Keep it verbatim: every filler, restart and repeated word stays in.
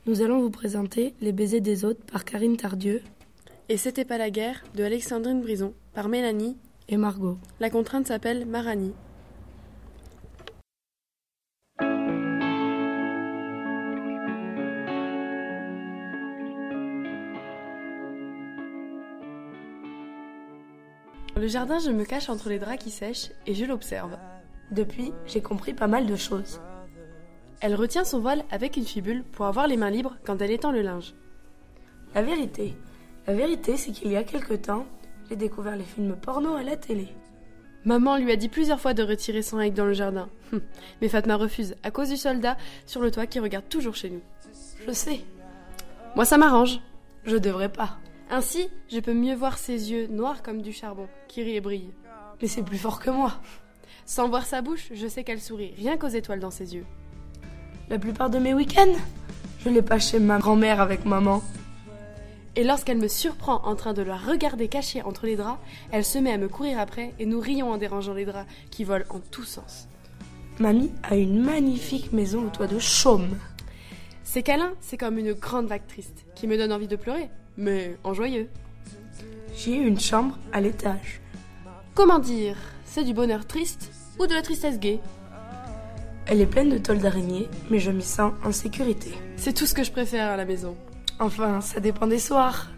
Nous allons vous présenter Les baisers des autres par Karine Tardieu Et C'était pas la guerre de Alexandrine Brison par Mélanie et Margot. La contrainte s'appelle Marani. Le jardin, je me cache entre les draps qui sèchent et je l'observe. Depuis, j'ai compris pas mal de choses. Elle retient son voile avec une fibule pour avoir les mains libres quand elle étend le linge. La vérité, la vérité, c'est qu'il y a quelque temps, j'ai découvert les films porno à la télé. Maman lui a dit plusieurs fois de retirer son règle dans le jardin. Mais Fatma refuse à cause du soldat sur le toit qui regarde toujours chez nous. Je sais. Moi, ça m'arrange. Je devrais pas. Ainsi, je peux mieux voir ses yeux noirs comme du charbon, qui rit et brille. Mais c'est plus fort que moi. Sans voir sa bouche, je sais qu'elle sourit, rien qu'aux étoiles dans ses yeux. La plupart de mes week-ends, je les passe chez ma grand-mère avec maman. Et lorsqu'elle me surprend en train de la regarder cachée entre les draps, elle se met à me courir après et nous rions en dérangeant les draps qui volent en tous sens. Mamie a une magnifique maison au toit de chaume. Ces câlins, c'est comme une grande vague triste qui me donne envie de pleurer, mais en joyeux. J'ai une chambre à l'étage. Comment dire, c'est du bonheur triste ou de la tristesse gaie? Elle est pleine de tôles d'araignée, mais je m'y sens en sécurité. C'est tout ce que je préfère à la maison. Enfin, ça dépend des soirs.